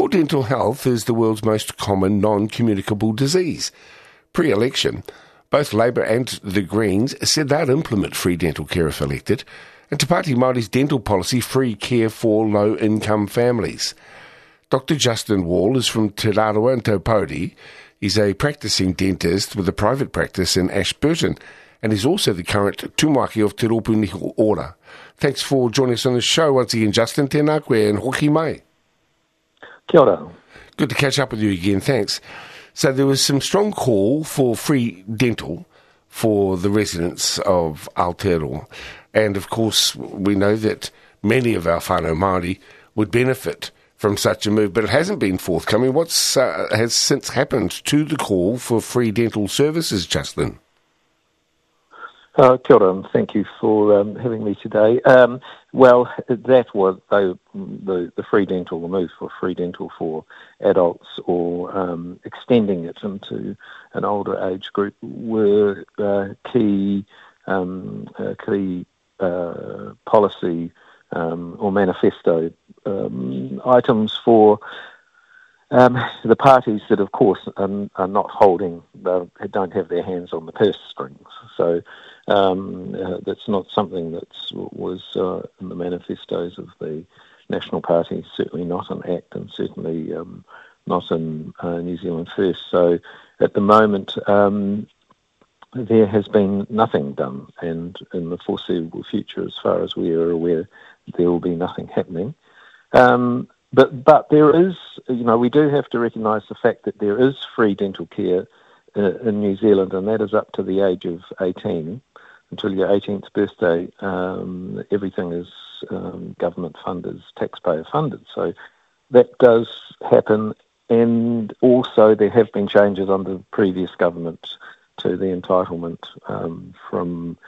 Poor dental health is the world's most common non-communicable disease. Pre-election, both Labour and the Greens said they'd implement free dental care if elected, and Te Pāti Māori's dental policy, free care for low-income families. Dr. Justin Wall is from Te Rarawa in Taupōuri. He's a practising dentist with a private practice in Ashburton, and he's also the current tūmaki of Te Rōpūniho Ora. Thanks for joining us on the show once again, Justin. Tēnā koe and hoki mai. Kia ora. Good to catch up with you again, thanks. So there was some strong call for free dental for the residents of Aotearoa. And of course, we know that many of our whānau Māori would benefit from such a move, but it hasn't been forthcoming. What has since happened to the call for free dental services, Justin? Kia ora, and thank you for having me today. Well, that was the free dental, the move for free dental for adults or extending it into an older age group were key policy or manifesto items for the parties that, of course, are not holding, don't have their hands on the purse strings. So that's not something that was in the manifestos of the National Party, certainly not in ACT and certainly not in New Zealand First. So at the moment, there has been nothing done, and in the foreseeable future, as far as we are aware, there will be nothing happening. But there is, we do have to recognise the fact that there is free dental care in New Zealand, and that is up to the age of 18. Until your 18th birthday, everything is government funded, taxpayer funded. So that does happen, and also there have been changes under the previous government to the entitlement from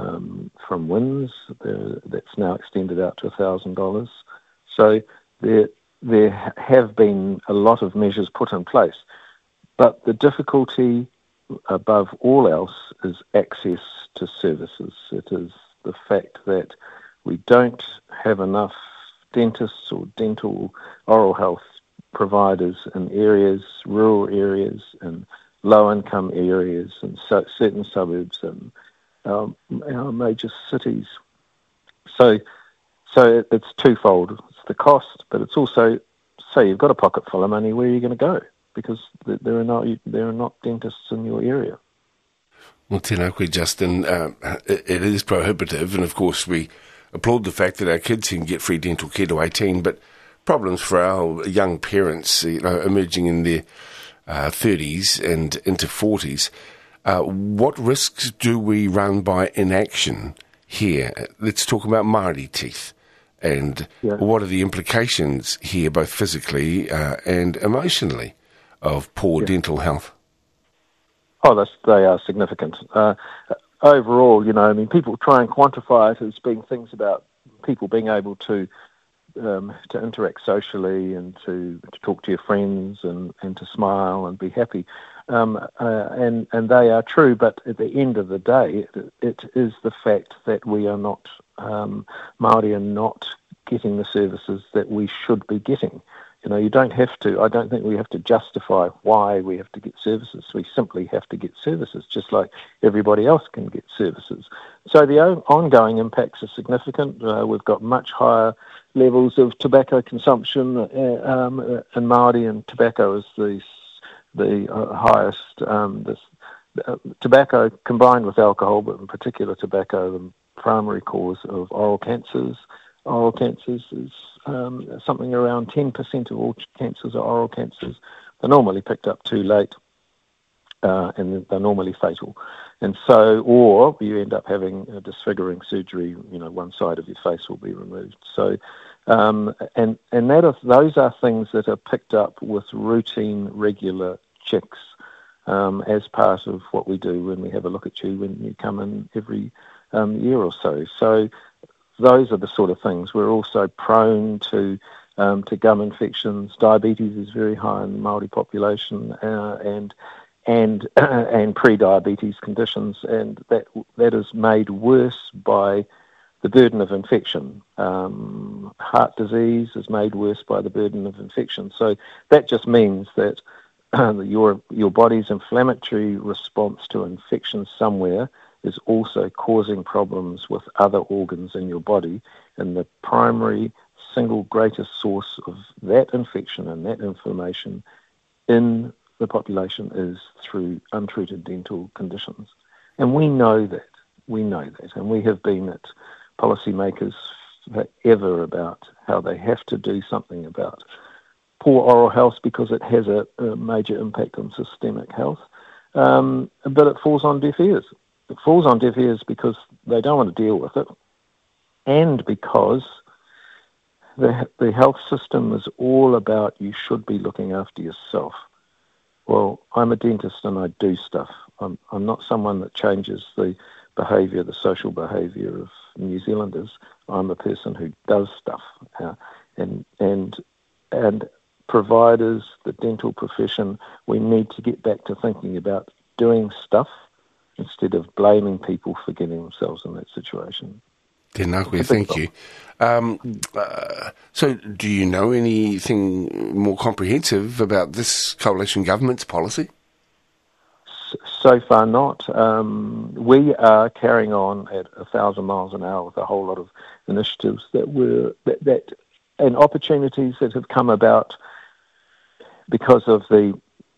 WINS. That's now extended out to $1,000. So there have been a lot of measures put in place, but the difficulty above all else is access to services. It is the fact that we don't have enough dentists or dental oral health providers in areas, rural areas, and low-income areas, and certain suburbs and our major cities. So it's twofold. It's the cost, but it's also, say you've got a pocket full of money, where are you going to go? Because there are not dentists in your area. Well, tēnā koe, Justin. It is prohibitive, and of course we applaud the fact that our kids can get free dental care to 18, but problems for our young parents, emerging in their 30s and into 40s. What risks do we run by inaction here? Let's talk about Māori teeth. And what are the implications here, both physically and emotionally, of poor dental health? Oh, they are significant. Overall, people try and quantify it as being things about people being able to interact socially and to talk to your friends and to smile and be happy. And they are true, but at the end of the day, it is the fact that we are not, Māori are not getting the services that we should be getting. You don't have to, I don't think we have to justify why we have to get services. We simply have to get services, just like everybody else can get services. So the ongoing impacts are significant. We've got much higher levels of tobacco consumption in Māori, and tobacco is the highest. Tobacco combined with alcohol, but in particular tobacco, the primary cause of oral cancers. Oral cancers is something around 10% of all cancers are oral cancers. They're normally picked up too late, and they're normally fatal. And so, or you end up having a disfiguring surgery. One side of your face will be removed. So, and those are things that are picked up with routine, regular checks as part of what we do when we have a look at you when you come in every year or so. So those are the sort of things. We're also prone to gum infections. Diabetes is very high in the Māori population, and pre-diabetes conditions, and that is made worse by the burden of infection. Heart disease is made worse by the burden of infection. So that just means that your body's inflammatory response to infection somewhere is also causing problems with other organs in your body, and the primary single greatest source of that infection and that inflammation in the population is through untreated dental conditions. And we know that, and we have been at policymakers forever about how they have to do something about poor oral health because it has a major impact on systemic health, but it falls on deaf ears. It falls on deaf ears because they don't want to deal with it, and because the health system is all about you should be looking after yourself. Well, I'm a dentist and I do stuff. I'm not someone that changes the behaviour, the social behaviour of New Zealanders. I'm a person who does stuff, and providers, the dental profession, we need to get back to thinking about doing stuff instead of blaming people for getting themselves in that situation. Tēnā, thank you. So do you know anything more comprehensive about this coalition government's policy? So far not. We are carrying on at 1,000 miles an hour with a whole lot of initiatives and opportunities that have come about because of the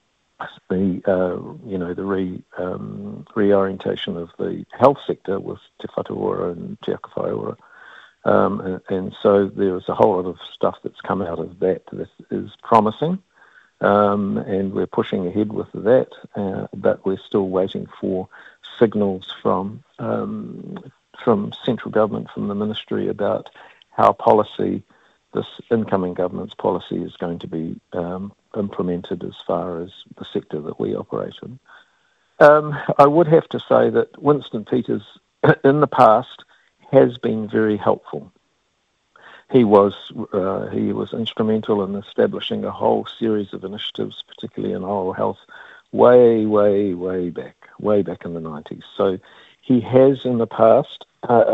reorientation of the health sector with Te Whatuora and Te Aka Whaiora. And so there is a whole lot of stuff that's come out of that is promising, and we're pushing ahead with that, but we're still waiting for signals from central government, from the ministry, about how this incoming government's policy is going to be implemented as far as the sector that we operate in. I would have to say that Winston Peters in the past has been very helpful. He was instrumental in establishing a whole series of initiatives, particularly in oral health, way back in the 90s. So he has in the past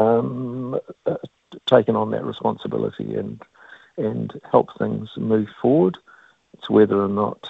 taken on that responsibility and helped things move forward. It's whether or not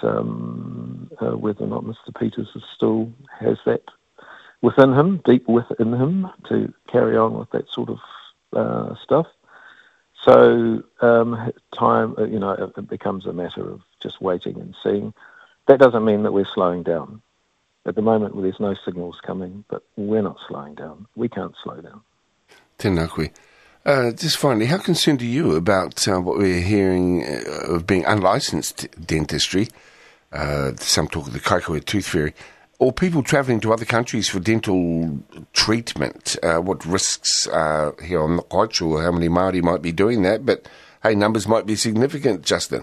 Mr. Peters still has that within him, deep within him, to carry on with that sort of stuff. So time, it becomes a matter of just waiting and seeing. That doesn't mean that we're slowing down. At the moment, there's no signals coming, but we're not slowing down. We can't slow down. Tēnā koe. Just finally, how concerned are you about what we're hearing of being unlicensed dentistry, some talk of the Kaikoura Tooth Fairy, or people travelling to other countries for dental treatment? What risks are here? I'm not quite sure how many Māori might be doing that, but hey, numbers might be significant, Justin.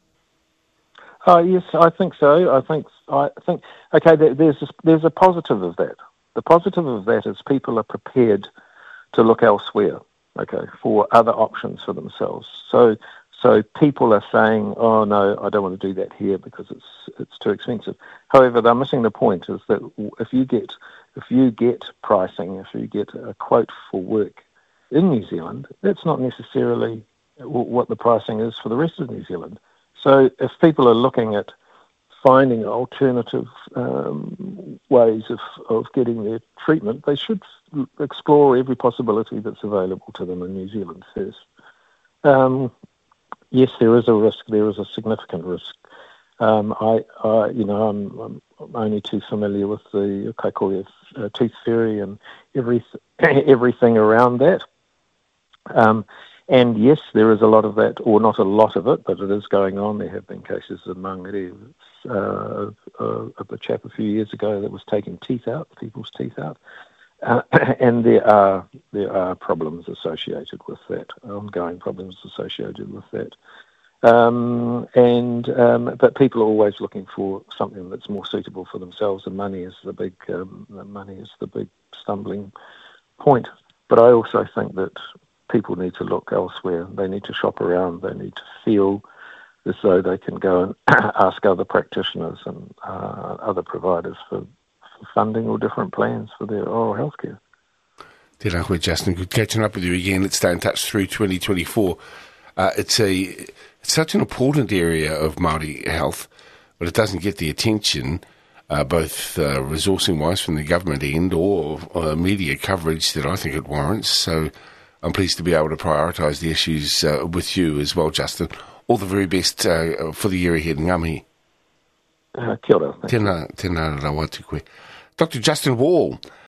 Yes, I think so. I think. Okay, there's a positive of that. The positive of that is people are prepared to look elsewhere. Okay, for other options for themselves. So people are saying, "Oh no, I don't want to do that here because it's too expensive." However, they're missing the point: is that if you get pricing, if you get a quote for work in New Zealand, that's not necessarily what the pricing is for the rest of New Zealand. So if people are looking at finding alternative ways of getting their treatment, they should explore every possibility that's available to them in New Zealand first. Yes, there is a risk. There is a significant risk. I'm only too familiar with the Kaikoura Tooth Fairy and everything around that. And yes, there is a lot of that, or not a lot of it, but it is going on. There have been cases in Mangere of a chap a few years ago that was taking people's teeth out. And there are problems associated with that, ongoing problems associated with that. But people are always looking for something that's more suitable for themselves, and money is the big stumbling point. But I also think that people need to look elsewhere. They need to shop around. They need to feel as though they can go and ask other practitioners and other providers for funding or different plans for their oral health care. Tēnā koe, Justin. Good catching up with you again. Let's stay in touch through 2024. It's such an important area of Māori health, but it doesn't get the attention, both resourcing-wise from the government end or media coverage that I think it warrants. So I'm pleased to be able to prioritise the issues with you as well, Justin. All the very best for the year ahead. Ngā mihi. Kia ora. Tēnā rā watu koe. Dr. Justin Wall,